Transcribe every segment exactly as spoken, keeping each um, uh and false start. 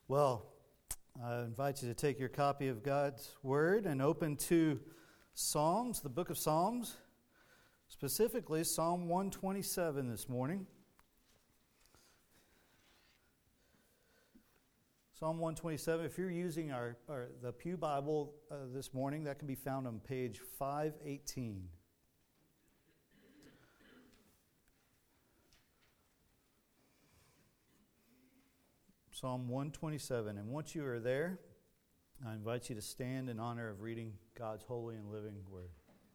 Well, I invite you to take your copy of God's Word and open to Psalms, the book of Psalms, specifically Psalm one twenty-seven this morning. Psalm one twenty-seven, if you're using our, our the Pew Bible uh, this morning, that can be found on page five eighteen. Psalm one twenty-seven. And once you are there, I invite you to stand in honor of reading God's holy and living Word.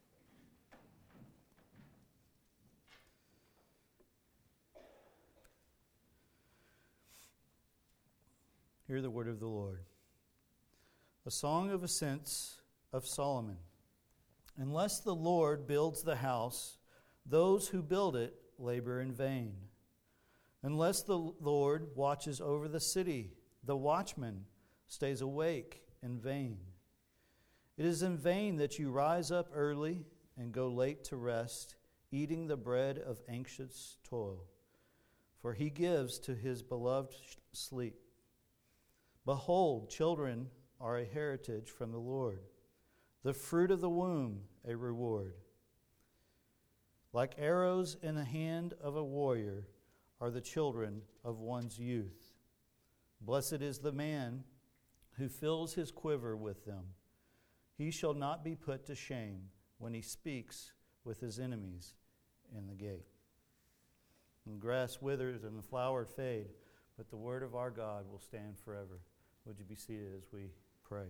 Hear the word of the Lord. A song of ascents of Solomon. Unless the Lord builds the house, those who build it labor in vain. Unless the Lord watches over the city, the watchman stays awake in vain. It is in vain that you rise up early and go late to rest, eating the bread of anxious toil. For he gives to his beloved sleep. Behold, children are a heritage from the Lord, the fruit of the womb a reward. Like arrows in the hand of a warrior are the children of one's youth. Blessed is the man who fills his quiver with them. He shall not be put to shame when he speaks with his enemies in the gate. And the grass withers and the flower fade, but the word of our God will stand forever. Would you be seated as we pray?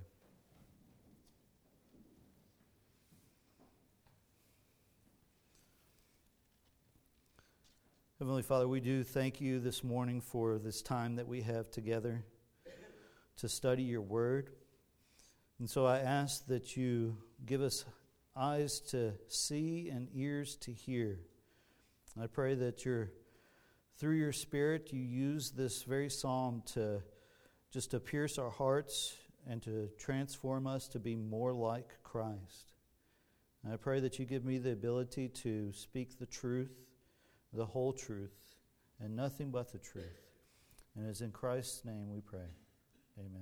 Heavenly Father, we do thank you this morning for this time that we have together to study your word. And so I ask that you give us eyes to see and ears to hear. I pray that you're, through your Spirit, you use this very psalm to just to pierce our hearts and to transform us to be more like Christ. And I pray that you give me the ability to speak the truth, the whole truth, and nothing but the truth. And it is in Christ's name we pray. Amen.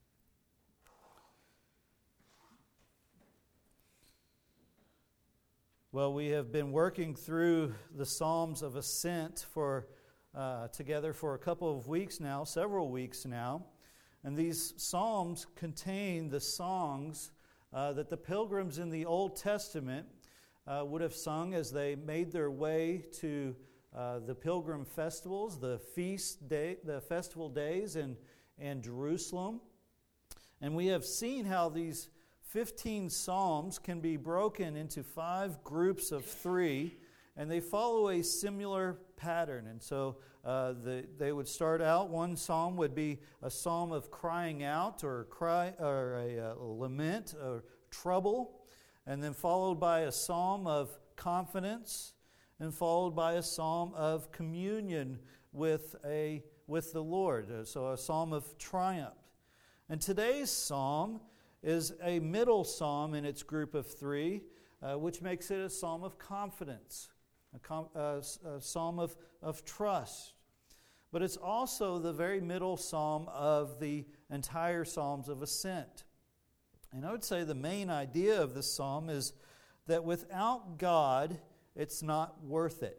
Well, we have been working through the Psalms of Ascent for uh, together for a couple of weeks now, several weeks now. And these Psalms contain the songs uh, that the pilgrims in the Old Testament Uh, would have sung as they made their way to uh, the pilgrim festivals, the feast day, the festival days in, in Jerusalem. And we have seen how these fifteen psalms can be broken into five groups of three, and they follow a similar pattern. And so uh, the, they would start out, one psalm would be a psalm of crying out or cry or a, a lament or trouble, and then followed by a psalm of confidence, and followed by a psalm of communion with a with the Lord. So a psalm of triumph. And today's psalm is a middle psalm in its group of three, uh, which makes it a psalm of confidence, a, com- uh, a psalm of, of trust. But it's also the very middle psalm of the entire Psalms of Ascent. And I would say the main idea of this psalm is that without God, it's not worth it.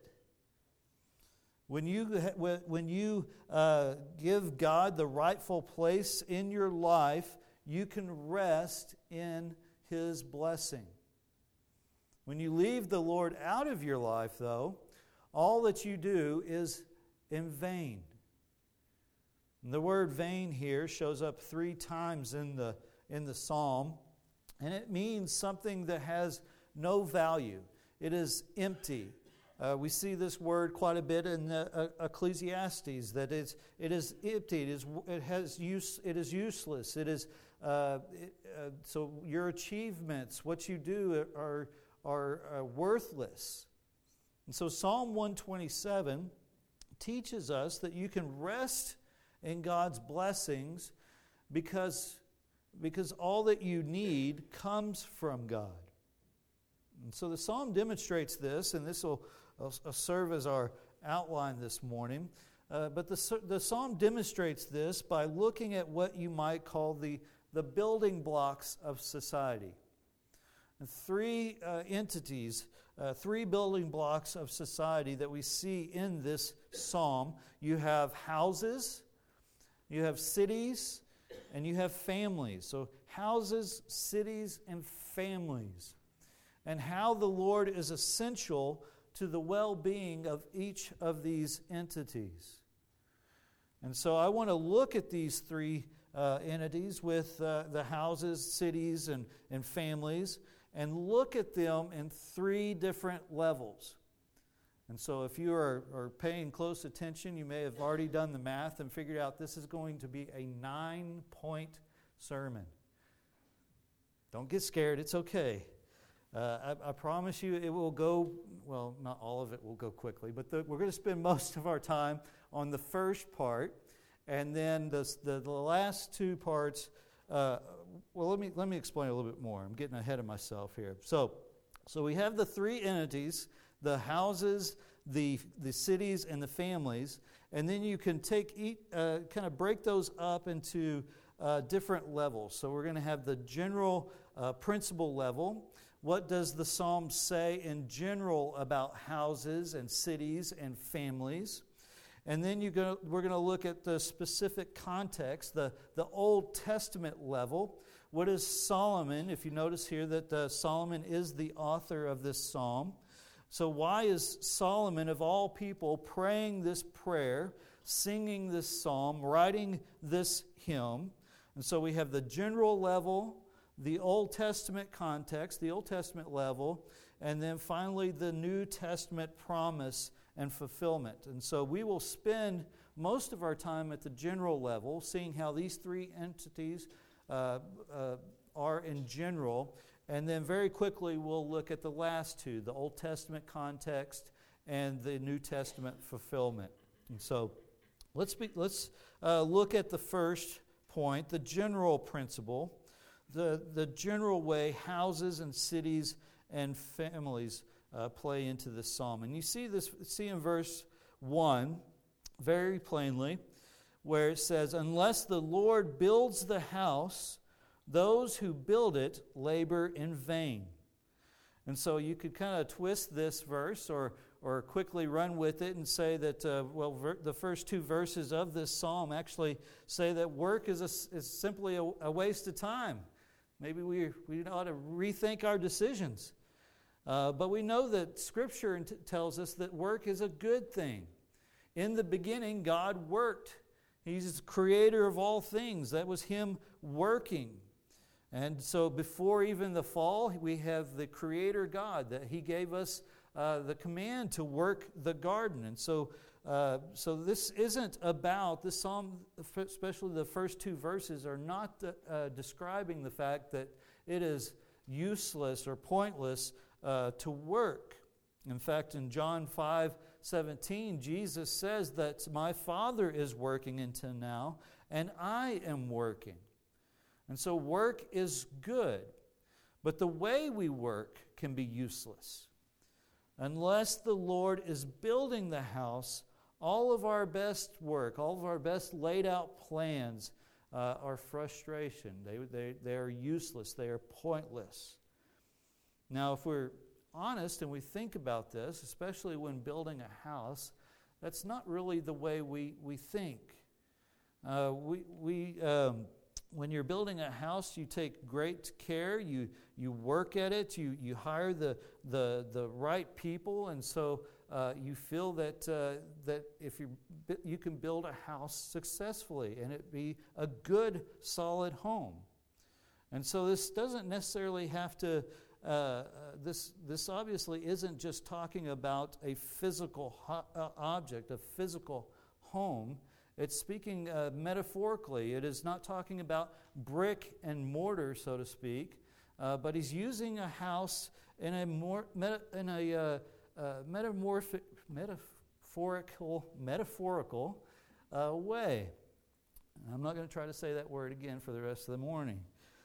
When you when you uh, give God the rightful place in your life, you can rest in His blessing. When you leave the Lord out of your life, though, all that you do is in vain. And the word vain here shows up three times in the in the psalm, and it means something that has no value. It is empty. Uh, we see this word quite a bit in the, uh, Ecclesiastes, that it's, it is empty, it is, it has use, it is useless. It is uh, it, uh, so your achievements, what you do, are are uh, worthless. And so Psalm one twenty-seven teaches us that you can rest in God's blessings because Because all that you need comes from God. And so the psalm demonstrates this, and this will, will serve as our outline this morning. Uh, but the, the psalm demonstrates this by looking at what you might call the, the building blocks of society. And three uh, entities, uh, three building blocks of society that we see in this psalm. You have houses, you have cities, and you have families. So houses, cities, and families. And how the Lord is essential to the well-being of each of these entities. And so I want to look at these three uh, entities with uh, the houses, cities, and, and families, and look at them in three different levels. And so if you are, are paying close attention, you may have already done the math and figured out this is going to be a nine-point sermon. Don't get scared, it's okay. Uh, I, I promise you it will go, well, not all of it will go quickly, but the, we're going to spend most of our time on the first part, and then the, the, the last two parts, uh, well, let me let me explain a little bit more. I'm getting ahead of myself here. So, so we have the three entities, the houses, the, the cities, and the families, and then you can take each, uh, kind of break those up into uh, different levels. So we're going to have the general uh, principle level. What does the psalm say in general about houses and cities and families? And then you go, we're going to look at the specific context, the, the Old Testament level. What is Solomon? If you notice here that uh, Solomon is the author of this psalm. So why is Solomon, of all people, praying this prayer, singing this psalm, writing this hymn? And so we have the general level, the Old Testament context, the Old Testament level, and then finally the New Testament promise and fulfillment. And so we will spend most of our time at the general level, seeing how these three entities uh, uh, are in general, and then very quickly we'll look at the last two, the Old Testament context and the New Testament fulfillment. And so let's be, let's uh, look at the first point, the general principle. The, the general way houses and cities and families uh, play into this psalm. And you see this, see in verse one very plainly, where it says, "Unless the Lord builds the house, those who build it labor in vain." And so you could kind of twist this verse or or quickly run with it and say that, uh, well, ver- the first two verses of this psalm actually say that work is, a, is simply a, a waste of time. Maybe we, we ought to rethink our decisions. Uh, but we know that Scripture t- tells us that work is a good thing. In the beginning, God worked. He's the creator of all things. That was Him working. And so before even the fall, we have the Creator God, that He gave us uh, the command to work the garden. And so uh, so this isn't about, this psalm, especially the first two verses, are not the, uh, describing the fact that it is useless or pointless uh, to work. In fact, in John five seventeen, Jesus says that my Father is working until now, and I am working. And so work is good, but the way we work can be useless. Unless the Lord is building the house, all of our best work, all of our best laid out plans uh, are frustration. They, they, they are useless. They are pointless. Now, if we're honest and we think about this, especially when building a house, that's not really the way we, we think. Uh, we, we, um, when you're building a house, you take great care, you, you work at it, you, you hire the, the, the right people, and so uh, you feel that, uh, that if you, you can build a house successfully and it be a good, solid home. And so this doesn't necessarily have to Uh, uh, this this obviously isn't just talking about a physical ho- uh, object, a physical home. It's speaking uh, metaphorically. It is not talking about brick and mortar, so to speak, uh, but he's using a house in a more meta, in a uh, uh, metamorphic, metaphorical metaphorical uh, way. I'm not going to try to say that word again for the rest of the morning.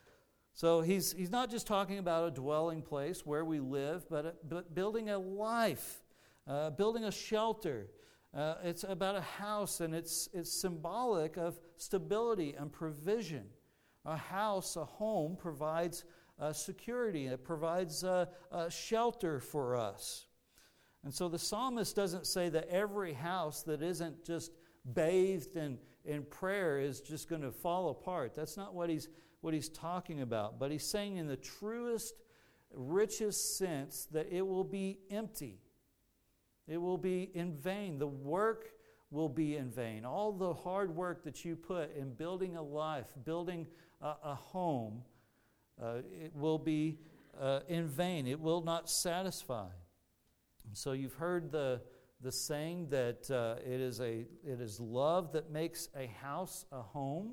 So he's he's not just talking about a dwelling place where we live, but, but building a life, uh, building a shelter, Uh, it's about a house, and it's, it's symbolic of stability and provision. A house, a home, provides uh, security. It provides uh, uh, shelter for us. And so the psalmist doesn't say that every house that isn't just bathed in, in prayer is just going to fall apart. That's not what he's, what he's talking about. But he's saying in the truest, richest sense that it will be empty. It will be in vain. The work will be in vain. All the hard work that you put in building a life, building a, a home, uh, it will be uh, in vain. It will not satisfy. So you've heard the the saying that uh, it is a it is love that makes a house a home.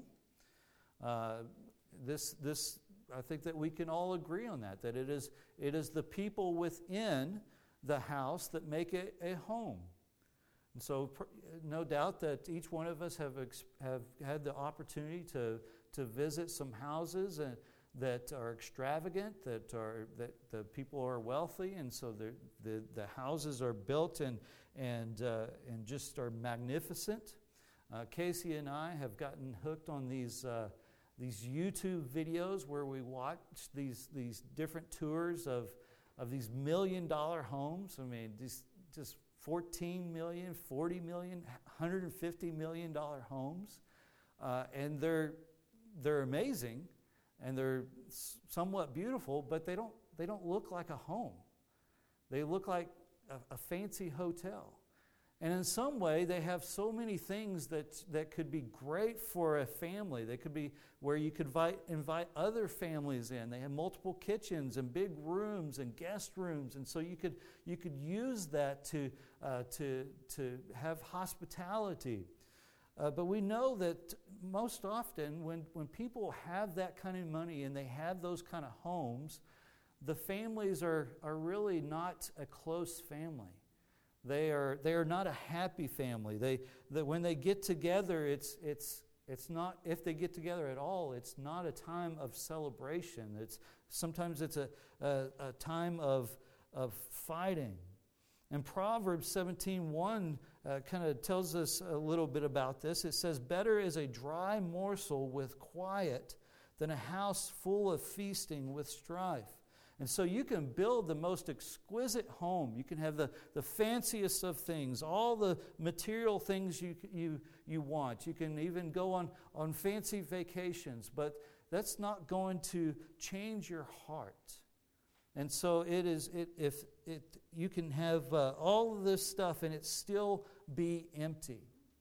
Uh, this this I think that we can all agree on that. That it is it is the people within the house that make it a home. And so, pr- no doubt that each one of us have ex- have had the opportunity to to visit some houses and. that are extravagant, that are that the people are wealthy, and so the the, the houses are built and and uh, and just are magnificent. Uh, Casey and I have gotten hooked on these uh, these YouTube videos where we watch these these different tours of of these million dollar homes. I mean, these just fourteen million, forty million, one hundred fifty million dollar homes, uh, and they're they're amazing. And they're somewhat beautiful, but they don't they don't look like a home. They look like a, a fancy hotel. And in some way, they have so many things that, that could be great for a family. They could be where you could invite, invite other families in. They have multiple kitchens and big rooms and guest rooms. And so you could you could use that to uh, to to have hospitality. Uh, but we know that most often when, when people have that kind of money and they have those kind of homes, the families are, are really not a close family. They are they are not a happy family. They that when they get together, it's it's it's not if they get together at all, it's not a time of celebration. It's sometimes it's a, a, a time of of fighting. And Proverbs seventeen one uh, kind of tells us a little bit about this. It says, "Better is a dry morsel with quiet than a house full of feasting with strife." And so you can build the most exquisite home. You can have the, the fanciest of things, all the material things you you you want. You can even go on, on fancy vacations, but that's not going to change your heart. And so it is. It, if it, you can have uh, all of this stuff and it still be empty.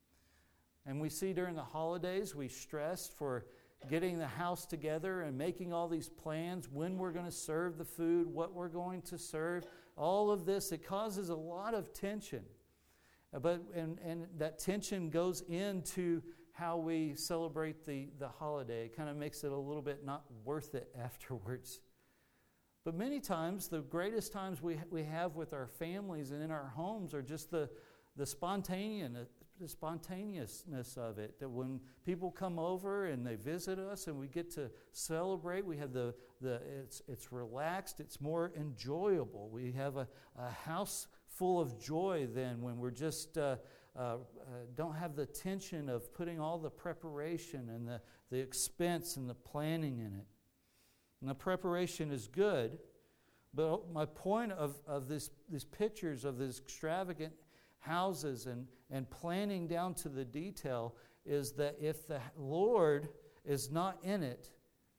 And we see during the holidays, we stress for getting the house together and making all these plans, when we're going to serve the food, what we're going to serve. All of this, it causes a lot of tension. But and and that tension goes into how we celebrate the the holiday. It kind of makes it a little bit not worth it afterwards. But many times, the greatest times we we have with our families and in our homes are just the the spontaneous, the spontaneousness of it. That when people come over and they visit us and we get to celebrate, we have the the it's it's relaxed, it's more enjoyable. We have a, a house full of joy then when we're just uh, uh, uh, don't have the tension of putting all the preparation and the the expense and the planning in it. And the preparation is good, but my point of, of this these pictures of these extravagant houses and, and planning down to the detail is that if the Lord is not in it,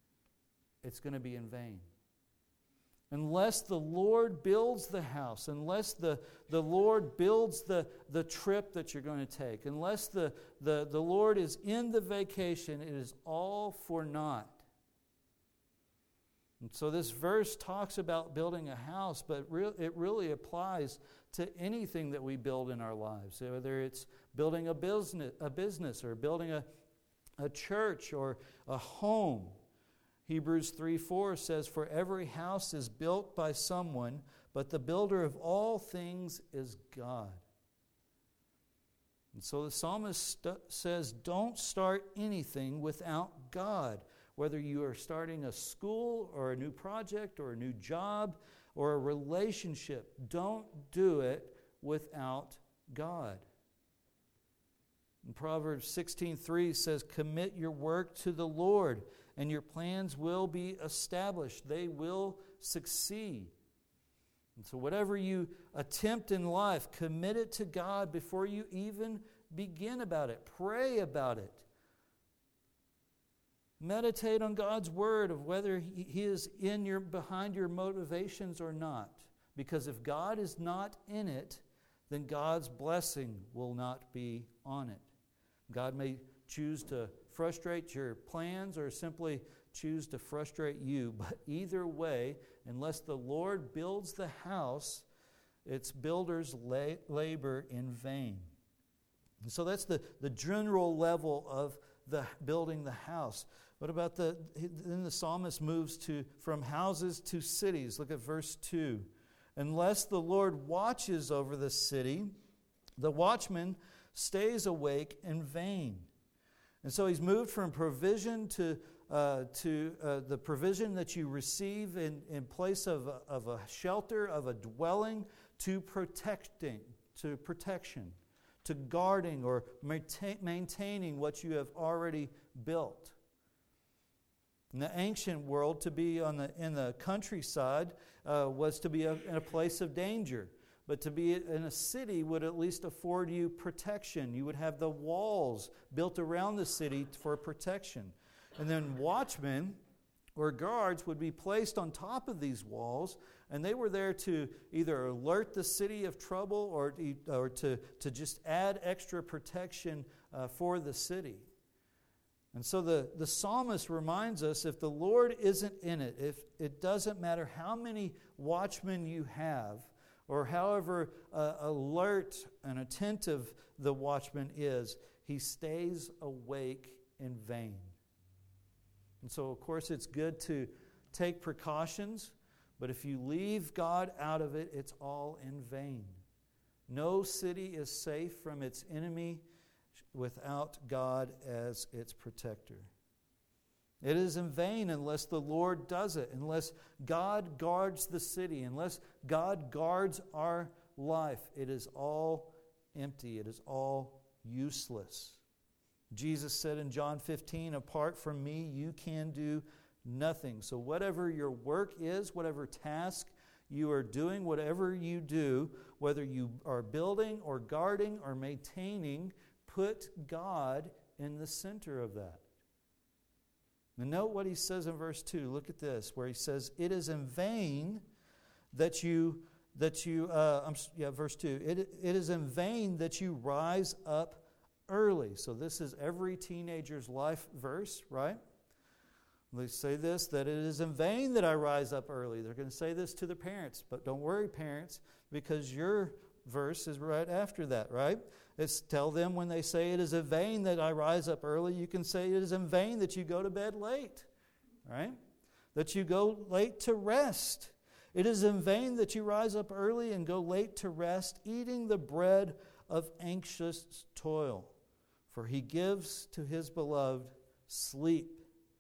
it's going to be in vain. Unless the Lord builds the house, unless the, the Lord builds the, the trip that you're going to take, unless the, the, the Lord is in the vacation, it is all for naught. And so this verse talks about building a house, but re- it really applies to anything that we build in our lives, whether it's building a business, a business or building a, a church or a home. Hebrews three four says, "For every house is built by someone, but the builder of all things is God." And so the psalmist st- says, don't start anything without God. Whether you are starting a school or a new project or a new job or a relationship, don't do it without God. And Proverbs sixteen three says, commit your work to the Lord, and your plans will be established. They will succeed. And so whatever you attempt in life, commit it to God before you even begin about it. Pray about it. Meditate on God's word of whether He is in your behind your motivations or not. Because if God is not in it, then God's blessing will not be on it. God may choose to frustrate your plans or simply choose to frustrate you. But either way, unless the Lord builds the house, its builders la- labor in vain. And so that's the, the general level of the building the house. What about the, then the psalmist moves to from houses to cities. Look at verse two. Unless the Lord watches over the city, the watchman stays awake in vain. And so he's moved from provision to uh, to uh, the provision that you receive in, in place of a, of a shelter, of a dwelling, to protecting, to protection, to guarding or maintain, maintaining what you have already built. In the ancient world, to be on the in the countryside uh, was to be a, in a place of danger. But to be in a city would at least afford you protection. You would have the walls built around the city for protection. And then watchmen or guards would be placed on top of these walls, and they were there to either alert the city of trouble or, or to, to just add extra protection uh, for the city. And so the, the psalmist reminds us, if the Lord isn't in it, if it doesn't matter how many watchmen you have, or however uh, alert and attentive the watchman is, he stays awake in vain. And so, of course, it's good to take precautions, but if you leave God out of it, it's all in vain. No city is safe from its enemy without God as its protector. It is in vain unless the Lord does it, unless God guards the city, unless God guards our life. It is all empty. It is all useless. Jesus said in John fifteen, apart from me, you can do nothing. So whatever your work is, whatever task you are doing, whatever you do, whether you are building or guarding or maintaining, put God in the center of that. And note what he says in verse two. Look at this, where he says, "It is in vain that you that you uh, I'm, yeah, verse two. It it is in vain that you rise up early." So this is every teenager's life verse, right? They say this, that it is in vain that I rise up early. They're going to say this to their parents, but don't worry, parents, because your verse is right after that, right? It's tell them when they say it is in vain that I rise up early, you can say it is in vain that you go to bed late, right? That you go late to rest. It is in vain that you rise up early and go late to rest, eating the bread of anxious toil. For he gives to his beloved sleep.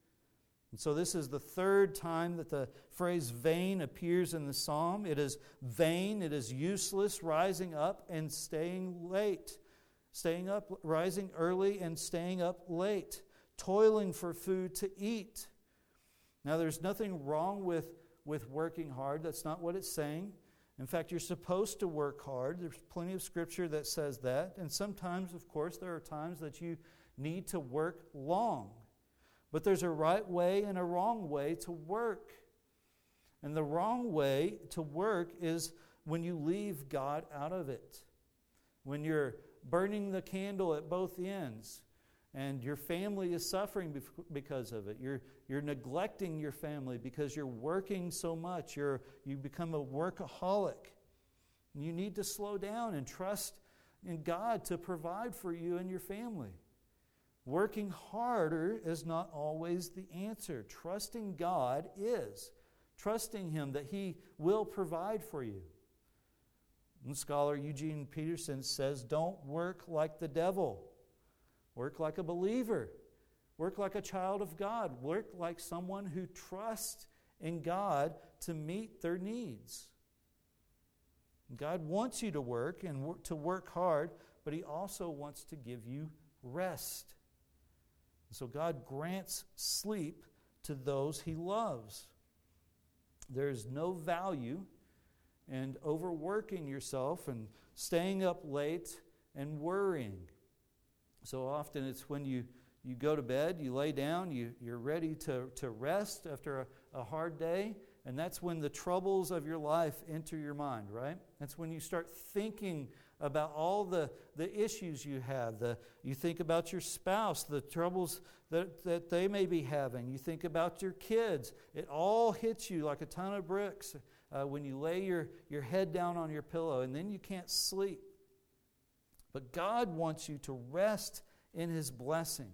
And so this is the third time that the phrase vain appears in the psalm. It is vain, it is useless, rising up and staying late. Staying up, rising early and staying up late. Toiling for food to eat. Now there's nothing wrong with, with working hard. That's not what it's saying. In fact, you're supposed to work hard. There's plenty of scripture that says that. And sometimes, of course, there are times that you need to work long. But there's a right way and a wrong way to work. And the wrong way to work is when you leave God out of it. When you're burning the candle at both ends and your family is suffering because of it. You're, you're neglecting your family because you're working so much. You're, you become a workaholic. You need to slow down and trust in God to provide for you and your family. Working harder is not always the answer. Trusting God is. Trusting Him that He will provide for you. And scholar Eugene Peterson says, don't work like the devil. Work like a believer. Work like a child of God. Work like someone who trusts in God to meet their needs. God wants you to work and work, to work hard, but He also wants to give you rest. So God grants sleep to those He loves. There's no value in overworking yourself and staying up late and worrying. So often it's when you, you go to bed, you lay down, you, you're ready to, to rest after a, a hard day, and that's when the troubles of your life enter your mind, right? That's when you start thinking about all the, the issues you have. The, you think about your spouse, the troubles that, that they may be having. You think about your kids. It all hits you like a ton of bricks uh, when you lay your, your head down on your pillow, and then you can't sleep. But God wants you to rest in His blessing.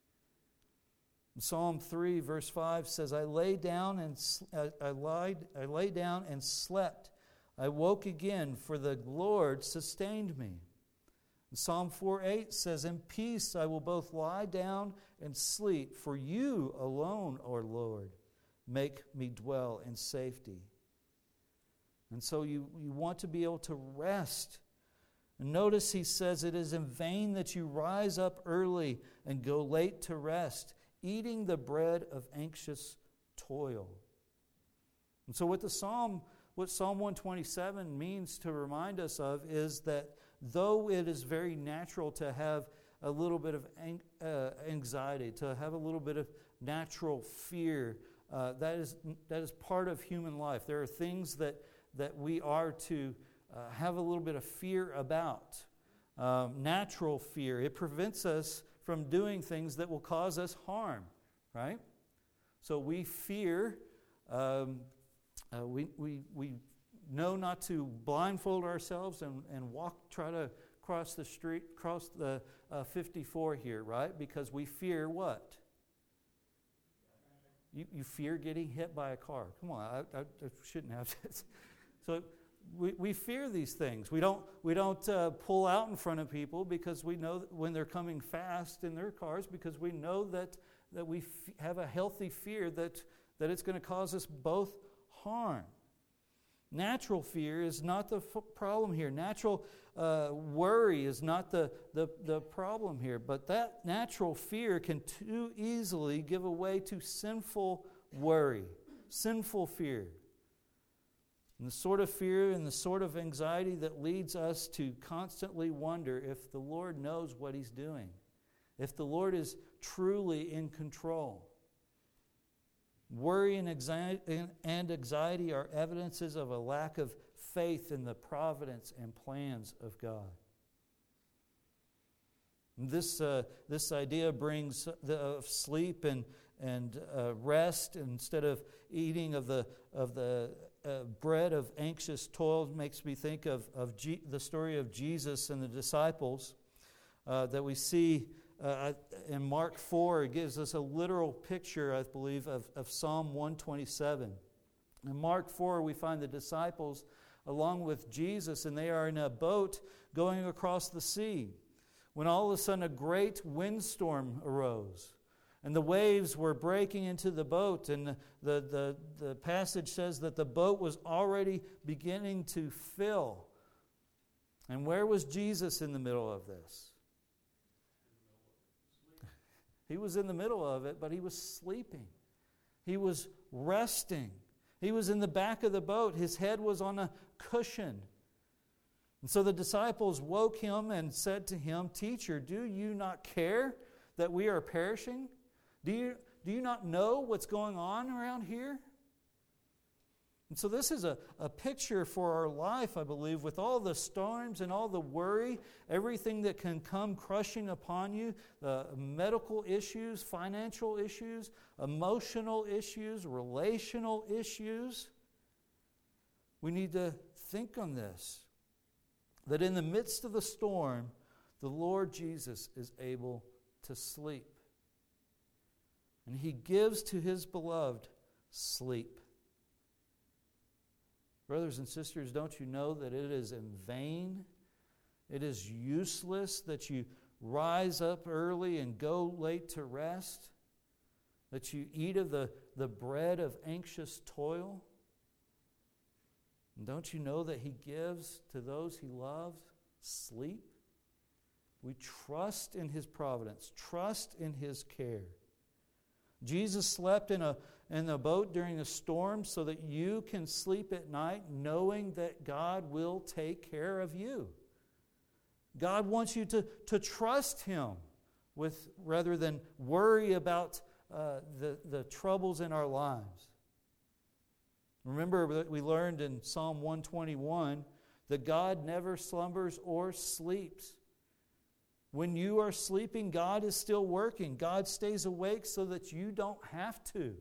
Psalm three, verse five says, I lay down and I lied, I lay down and slept. I woke again, for the Lord sustained me. And Psalm four eight says, in peace I will both lie down and sleep, for you alone, O Lord, make me dwell in safety. And so you, you want to be able to rest. And notice he says, it is in vain that you rise up early and go late to rest, eating the bread of anxious toil. And so what the Psalm What Psalm one twenty-seven means to remind us of is that though it is very natural to have a little bit of anxiety, to have a little bit of natural fear, uh, that is that is part of human life. There are things that, that we are to uh, have a little bit of fear about. Um, natural fear. It prevents us from doing things that will cause us harm, right? So we fear... Um, Uh, we, we, we know not to blindfold ourselves and, and walk, try to cross the street, cross the uh, fifty-four here, right? Because we fear what? You, you fear getting hit by a car. Come on, I, I, I shouldn't have this. So we, we fear these things. We don't, we don't uh, pull out in front of people because we know that when they're coming fast in their cars, because we know that, that we f- have a healthy fear that, that it's going to cause us both harm. Natural fear is not the f- problem here. Natural uh, worry is not the, the, the problem here. But that natural fear can too easily give way to sinful worry, sinful fear. And the sort of fear and the sort of anxiety that leads us to constantly wonder if the Lord knows what He's doing, if the Lord is truly in control. Worry and anxiety are evidences of a lack of faith in the providence and plans of God. This uh, this idea brings the, of sleep and and uh, rest instead of eating of the of the uh, bread of anxious toil. Makes me think of of G- the story of Jesus and the disciples uh, that we see. Uh, in Mark four, it gives us a literal picture, I believe, of, of Psalm one twenty-seven. In Mark four, we find the disciples along with Jesus, and they are in a boat going across the sea, when all of a sudden a great windstorm arose, and the waves were breaking into the boat, and the, the, the, the passage says that the boat was already beginning to fill. And where was Jesus in the middle of this? He was in the middle of it, but he was sleeping. He was resting. He was in the back of the boat. His head was on a cushion. And so the disciples woke him and said to him, "Teacher, do you not care that we are perishing? Do you, do you not know what's going on around here?" And so this is a, a picture for our life, I believe, with all the storms and all the worry, everything that can come crushing upon you, the medical issues, financial issues, emotional issues, relational issues. We need to think on this, that in the midst of the storm, the Lord Jesus is able to sleep. And He gives to His beloved sleep. Brothers and sisters, don't you know that it is in vain, it is useless that you rise up early and go late to rest, that you eat of the, the bread of anxious toil? And don't you know that He gives to those He loves sleep? We trust in His providence, trust in His care. Jesus slept in a in the boat during a storm so that you can sleep at night knowing that God will take care of you. God wants you to, to trust Him with rather than worry about uh, the, the troubles in our lives. Remember that we learned in Psalm one twenty-one that God never slumbers or sleeps. When you are sleeping, God is still working. God stays awake so that you don't have to.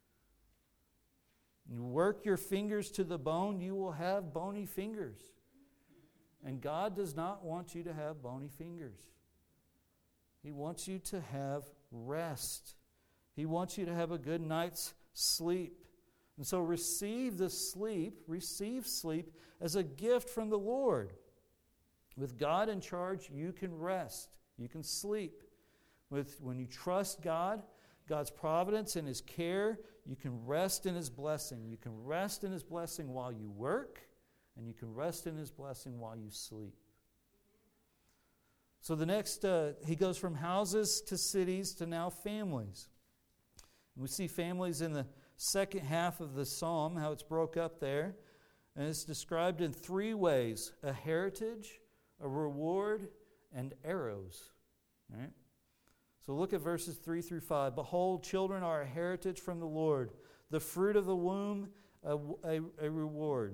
You work your fingers to the bone, you will have bony fingers. And God does not want you to have bony fingers. He wants you to have rest. He wants you to have a good night's sleep. And so receive the sleep, receive sleep as a gift from the Lord. With God in charge, you can rest. You can sleep. With, when you trust God, God's providence and His care, you can rest in His blessing. You can rest in His blessing while you work, and you can rest in His blessing while you sleep. So the next, uh, he goes from houses to cities to now families. And we see families in the second half of the psalm, how it's broke up there. And it's described in three ways: a heritage, a reward, and arrows. All right? So look at verses three through five. Behold, children are a heritage from the Lord, the fruit of the womb, a, a, a reward.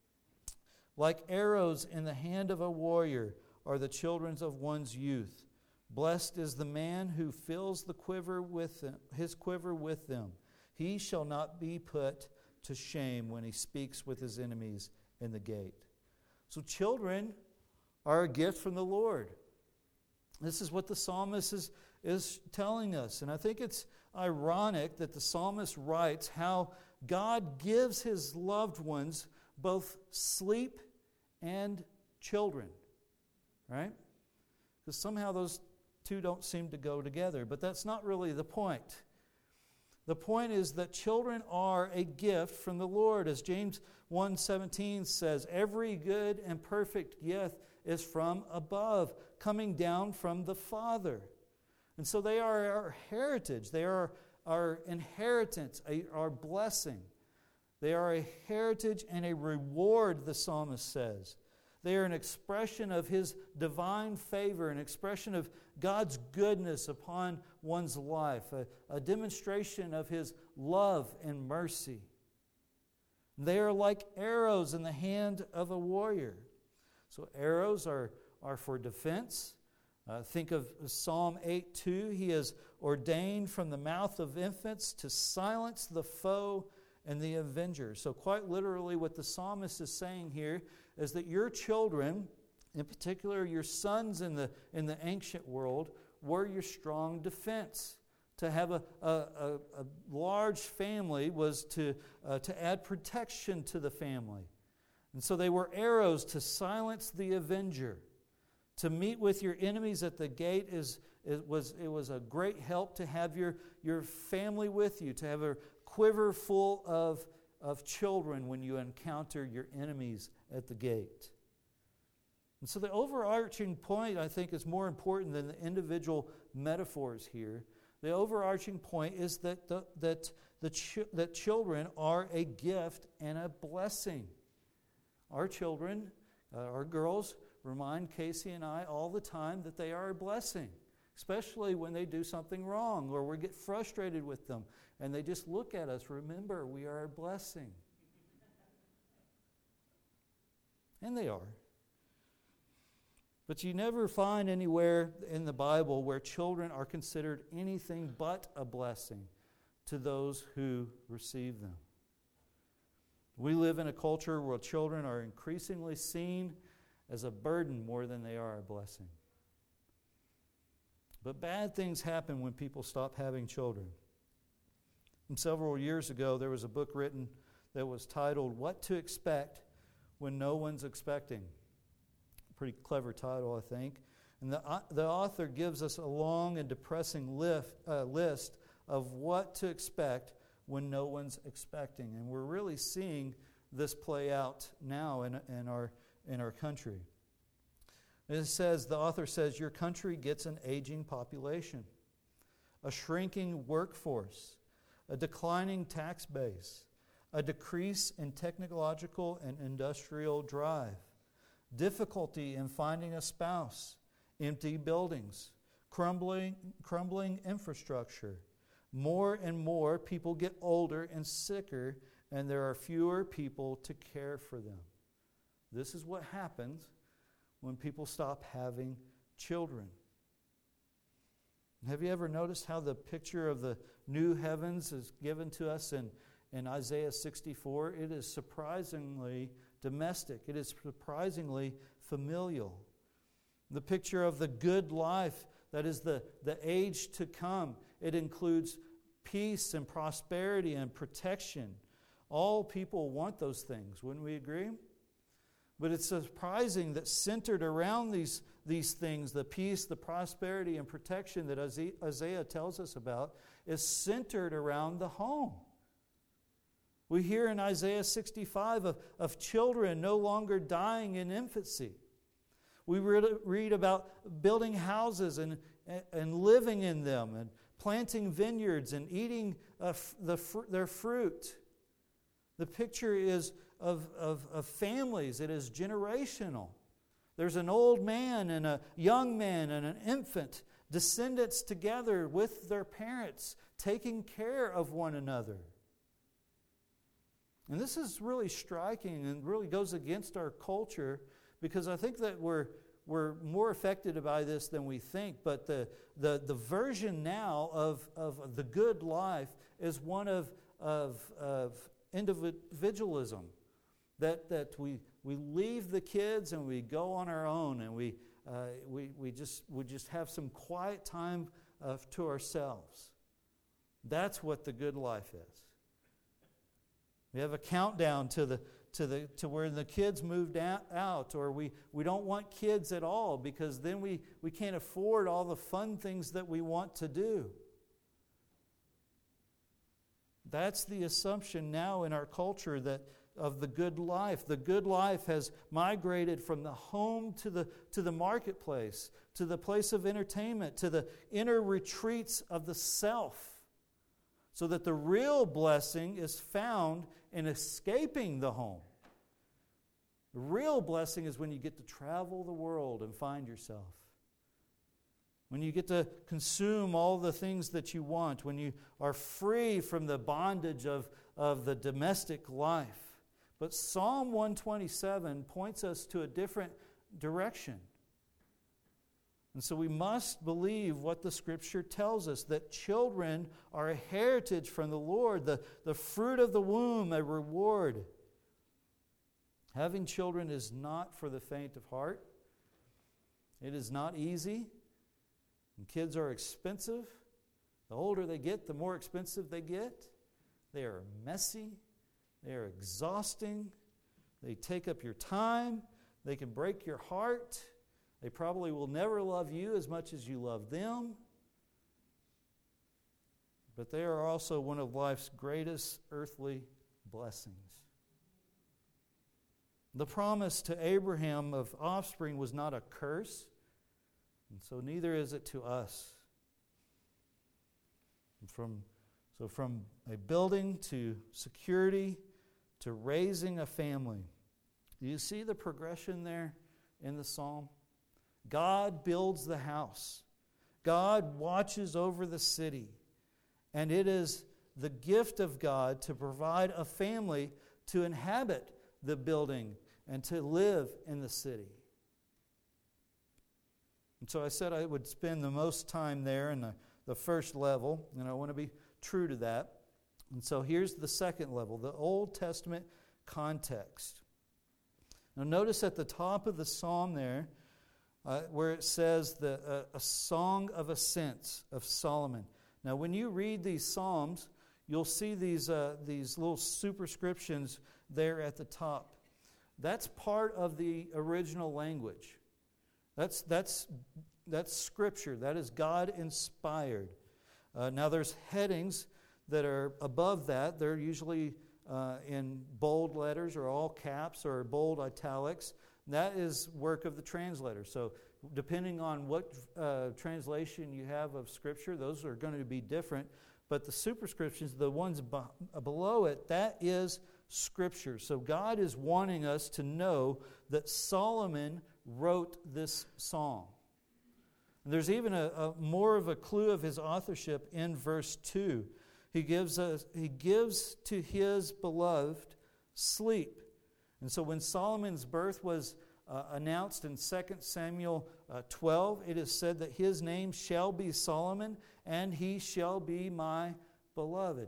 Like arrows in the hand of a warrior are the children of one's youth. Blessed is the man who fills the quiver with them, his quiver with them. He shall not be put to shame when he speaks with his enemies in the gate. So children are a gift from the Lord. This is what the psalmist is, is telling us. And I think it's ironic that the psalmist writes how God gives His loved ones both sleep and children. Right? Because somehow those two don't seem to go together. But that's not really the point. The point is that children are a gift from the Lord. As James one seventeen says, every good and perfect gift is from above, coming down from the Father. And so they are our heritage. They are our inheritance, our blessing. They are a heritage and a reward, the psalmist says. They are an expression of His divine favor, an expression of God's goodness upon one's life, a, a demonstration of His love and mercy. They are like arrows in the hand of a warrior. So arrows are, are for defense. Uh, think of Psalm eight two. He has ordained from the mouth of infants to silence the foe and the avenger. So quite literally what the psalmist is saying here is that your children, in particular your sons in the, in the ancient world, were your strong defense. To have a, a, a, a large family was to, uh, to add protection to the family. And so they were arrows to silence the avenger. To meet with your enemies at the gate is, it was, it was a great help to have your, your family with you, to have a quiver full of, of children when you encounter your enemies at the gate. And so the overarching point, I think, is more important than the individual metaphors here. The overarching point is that the, that the ch- that children are a gift and a blessing. Our children, uh, our girls, remind Casey and I all the time that they are a blessing, especially when they do something wrong or we get frustrated with them and they just look at us. Remember, we are a blessing. And they are. But you never find anywhere in the Bible where children are considered anything but a blessing to those who receive them. We live in a culture where children are increasingly seen as a burden more than they are a blessing. But bad things happen when people stop having children. And several years ago, there was a book written that was titled, What to Expect When No One's Expecting. Pretty clever title, I think. And the, uh, the author gives us a long and depressing lift, uh, list of what to expect when no one's expecting. And we're really seeing this play out now in, in, our, in our country. It says, the author says, your country gets an aging population, a shrinking workforce, a declining tax base, a decrease in technological and industrial drive, difficulty in finding a spouse, empty buildings, crumbling, crumbling infrastructure. More and more people get older and sicker, and there are fewer people to care for them. This is what happens when people stop having children. Have you ever noticed how the picture of the new heavens is given to us in, in Isaiah sixty-four? It is surprisingly domestic. It is surprisingly familial. The picture of the good life, that is the, the age to come, it includes peace and prosperity and protection. All people want those things, wouldn't we agree? But it's surprising that centered around these, these things, the peace, the prosperity, and protection that Isaiah tells us about, is centered around the home. We hear in Isaiah sixty-five of, of children no longer dying in infancy. We read, read about building houses and, and living in them, and planting vineyards and eating uh, the, their fruit. The picture is of, of, of families. It is generational. There's an old man and a young man and an infant, descendants together with their parents, taking care of one another. And this is really striking and really goes against our culture, because I think that we're we're more affected by this than we think. But the the, the version now of, of the good life is one of, of, of individualism. That that we we leave the kids and we go on our own, and we uh, we we just we just have some quiet time uh, to ourselves. That's what the good life is. We have a countdown to the to the to where the kids moved out, or we, we don't want kids at all, because then we, we can't afford all the fun things that we want to do. That's the assumption now in our culture that of the good life. The good life has migrated from the home to the to the marketplace, to the place of entertainment, to the inner retreats of the self, so that the real blessing is found in escaping the home. The real blessing is when you get to travel the world and find yourself. When you get to consume all the things that you want. When you are free from the bondage of, of the domestic life. But Psalm one twenty-seven points us to a different direction. And so we must believe what the Scripture tells us, that children are a heritage from the Lord, the, the fruit of the womb, a reward. Having children is not for the faint of heart. It is not easy. And kids are expensive. The older they get, the more expensive they get. They are messy. They are exhausting. They take up your time. They can break your heart. They probably will never love you as much as you love them. But they are also one of life's greatest earthly blessings. The promise to Abraham of offspring was not a curse, and so neither is it to us. And from, so from a building to security to raising a family. Do you see the progression there in the psalm? God builds the house. God watches over the city. And it is the gift of God to provide a family to inhabit the building and to live in the city. And so I said I would spend the most time there in the, the first level, and I want to be true to that. And so here's the second level, the Old Testament context. Now notice at the top of the psalm there, Uh, where it says the, uh, a song of ascents of Solomon. Now, when you read these psalms, you'll see these uh, these little superscriptions there at the top. That's part of the original language. That's that's that's Scripture. That is God inspired. Uh, now, there's headings that are above that. They're usually uh, in bold letters or all caps or bold italics. That is work of the translator. So Depending on what uh, translation you have of Scripture, those are going to be different. But the superscriptions, the ones be- below it, that is Scripture. So God is wanting us to know that Solomon wrote this psalm. And there's even a, a more of a clue of his authorship in verse two. He gives us, he gives to his beloved sleep. And so when Solomon's birth was uh, announced in Second Samuel uh, twelve, it is said that his name shall be Solomon, and he shall be my beloved.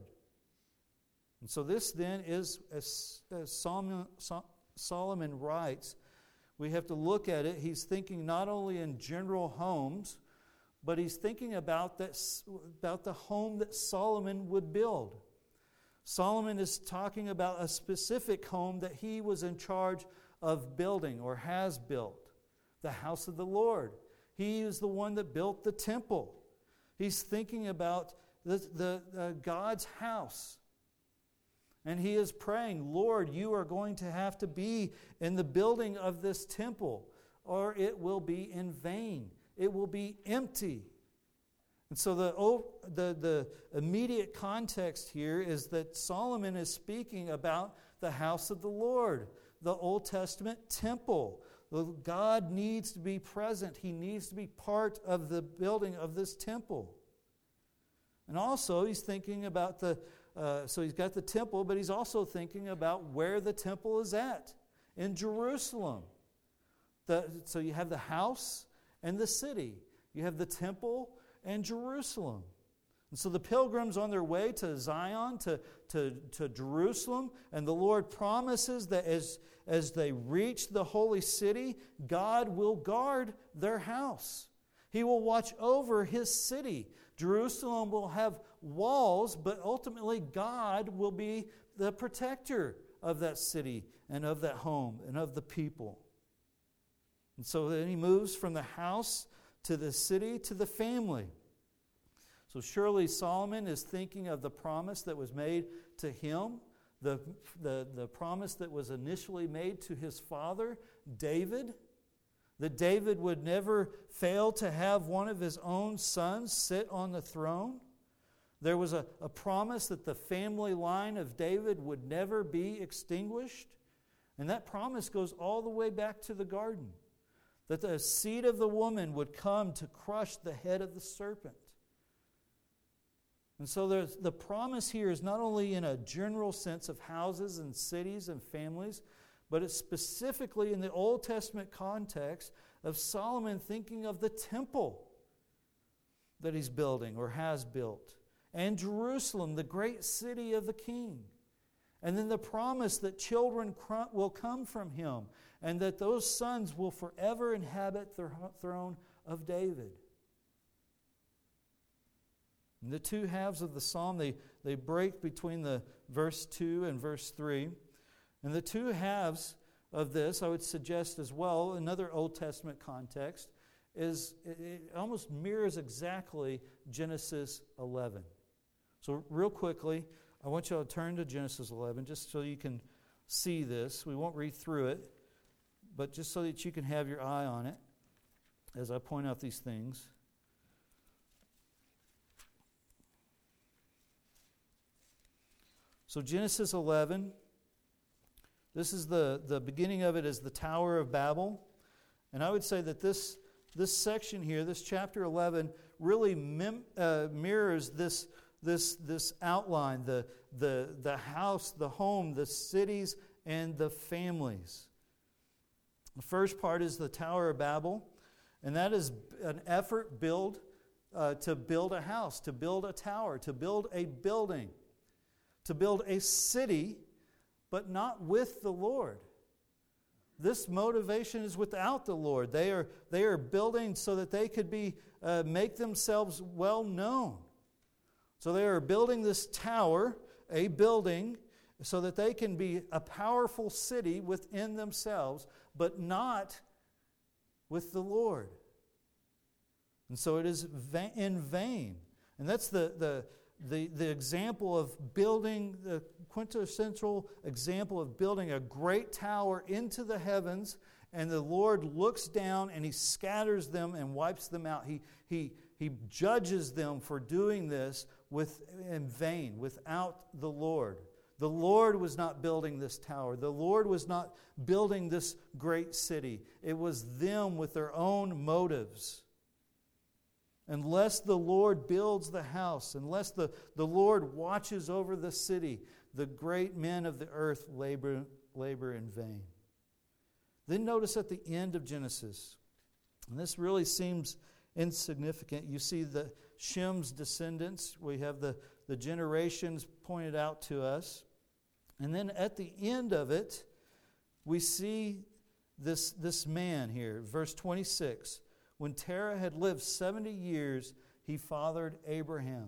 And so this then is, as, as Solomon, Solomon writes, we have to look at it. He's thinking not only in general homes, but he's thinking about that, about the home that Solomon would build. Solomon is talking about a specific home that he was in charge of building or has built, the house of the Lord. He is the one that built the temple. He's thinking about the, the uh, God's house. And he is praying, Lord, you are going to have to be in the building of this temple, or it will be in vain. It will be empty. And so the, the, the immediate context here is that Solomon is speaking about the house of the Lord, the Old Testament temple. God needs to be present. He needs to be part of the building of this temple. And also he's thinking about the, uh, so he's got the temple, but he's also thinking about where the temple is at, in Jerusalem. The, so you have the house and the city. You have the temple and Jerusalem. And so the pilgrims on their way to Zion, to, to, to Jerusalem, and the Lord promises that as, as they reach the holy city, God will guard their house. He will watch over His city. Jerusalem will have walls, but ultimately God will be the protector of that city and of that home and of the people. And so then he moves from the house to the city to the family. So surely Solomon is thinking of the promise that was made to him, the, the, the promise that was initially made to his father, David, that David would never fail to have one of his own sons sit on the throne. There was a, a promise that the family line of David would never be extinguished. And that promise goes all the way back to the garden, that the seed of the woman would come to crush the head of the serpent. And so there's, the promise here is not only in a general sense of houses and cities and families, but it's specifically in the Old Testament context of Solomon thinking of the temple that he's building or has built, and Jerusalem, the great city of the King. And then the promise that children will come from him, and that those sons will forever inhabit the throne of David. And the two halves of the psalm, they, they break between the verse two and verse three. And the two halves of this, I would suggest as well, another Old Testament context, is it, it almost mirrors exactly Genesis eleven. So real quickly, I want you to turn to Genesis eleven just so you can see this. We won't read through it, but just so that you can have your eye on it as I point out these things. So Genesis eleven, this is the, the beginning of it is the Tower of Babel. And I would say that this, this section here, this chapter eleven, really mim, uh, mirrors this, this, this outline, the, the, the house, the home, the cities, and the families. The first part is the Tower of Babel, and that is an effort build uh, to build a house, to build a tower, to build a building, to build a city, but not with the Lord. This motivation is without the Lord. They are, they are building so that they could be uh, make themselves well known. So they are building this tower, a building, so that they can be a powerful city within themselves, but not with the Lord. And so it is va- in vain. And that's the, the, the, the example of building, the quintessential example of building a great tower into the heavens and the Lord looks down and He scatters them and wipes them out. He, he, he judges them for doing this with, in vain, without the Lord. The Lord was not building this tower. The Lord was not building this great city. It was them with their own motives. Unless the Lord builds the house, unless the, the Lord watches over the city, the great men of the earth labor, labor in vain. Then notice at the end of Genesis, and this really seems insignificant, you see the Shem's descendants. We have the, the generations pointed out to us. And then at the end of it, we see this, this man here, verse twenty-six. When Terah had lived seventy years, he fathered Abraham.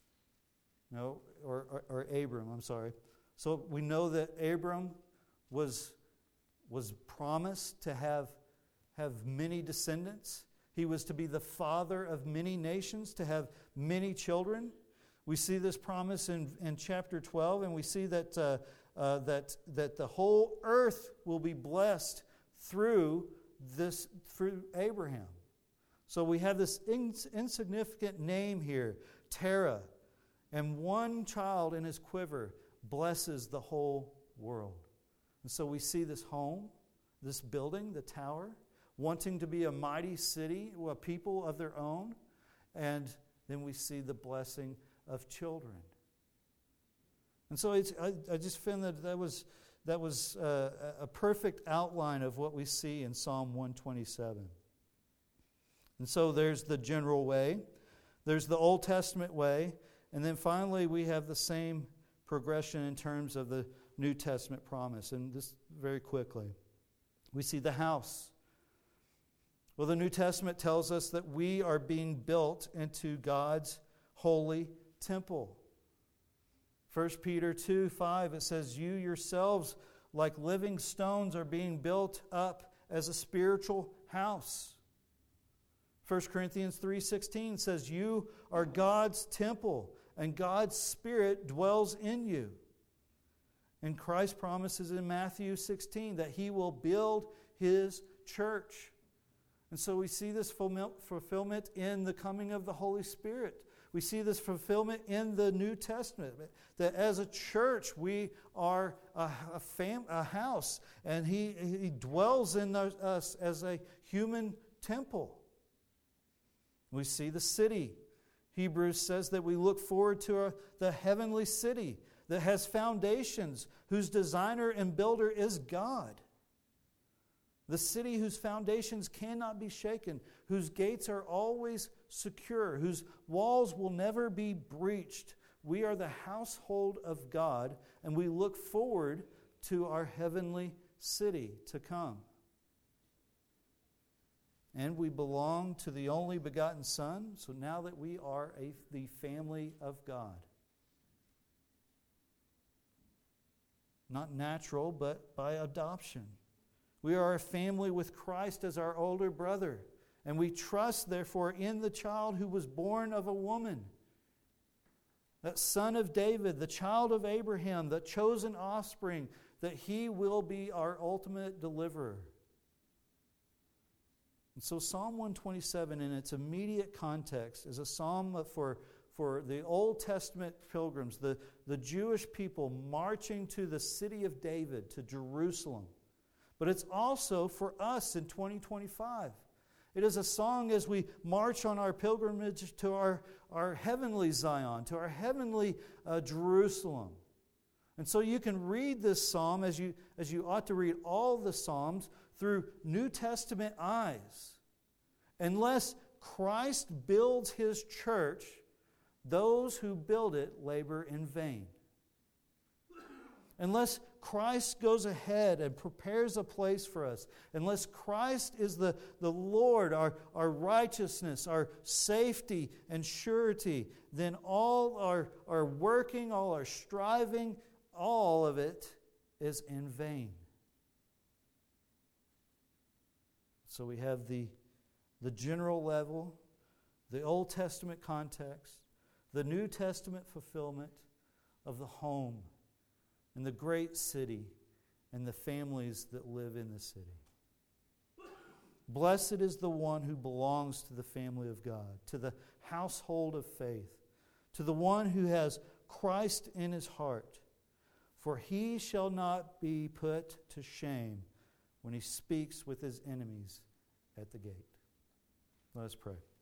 No, or, or, or Abram, I'm sorry. So we know that Abram was, was promised to have, have many descendants. He was to be the father of many nations, to have many children. We see this promise in, in chapter twelve, and we see that, uh, uh, that, that the whole earth will be blessed through, this, through Abraham. So we have this ins- insignificant name here, Terah, and one child in his quiver blesses the whole world. And so we see this home, this building, the tower, wanting to be a mighty city, a people of their own, and then we see the blessing of children. And so it's, I, I just found that that was, that was uh, a perfect outline of what we see in Psalm one twenty-seven. And so there's the general way, there's the Old Testament way, and then finally we have the same progression in terms of the New Testament promise. And this very quickly. We see the house. Well, the New Testament tells us that we are being built into God's holy temple. First Peter two five, it says, you yourselves, like living stones, are being built up as a spiritual house. First Corinthians three sixteen says, you are God's temple, and God's Spirit dwells in you. And Christ promises in Matthew sixteen that He will build His church. And so we see this fulfillment in the coming of the Holy Spirit. We see this fulfillment in the New Testament, that as a church we are a, a, fam, a house, and He, he dwells in us as a human temple. We see the city. Hebrews says that we look forward to a, the heavenly city that has foundations, whose designer and builder is God. The city whose foundations cannot be shaken, whose gates are always secure, whose walls will never be breached. We are the household of God, and we look forward to our heavenly city to come. And we belong to the only begotten Son, so now that we are a, the family of God. Not natural, but by adoption. We are a family with Christ as our older brother, and we trust, therefore, in the child who was born of a woman. That son of David, the child of Abraham, the chosen offspring, that He will be our ultimate deliverer. And so Psalm one twenty-seven, in its immediate context, is a psalm for, for the Old Testament pilgrims, the, the Jewish people marching to the city of David, to Jerusalem. But it's also for us in twenty twenty-five. It is a song as we march on our pilgrimage to our, our heavenly Zion, to our heavenly uh, Jerusalem. And so you can read this psalm as you, as you ought to read all the psalms through New Testament eyes. Unless Christ builds His church, those who build it labor in vain. Unless Christ goes ahead and prepares a place for us, unless Christ is the, the Lord, our, our righteousness, our safety and surety, then all our, our working, all our striving, all of it is in vain. So we have the, the general level, the Old Testament context, the New Testament fulfillment of the home and the great city and the families that live in the city. Blessed is the one who belongs to the family of God, to the household of faith, to the one who has Christ in his heart. For he shall not be put to shame when he speaks with his enemies at the gate. Let us pray.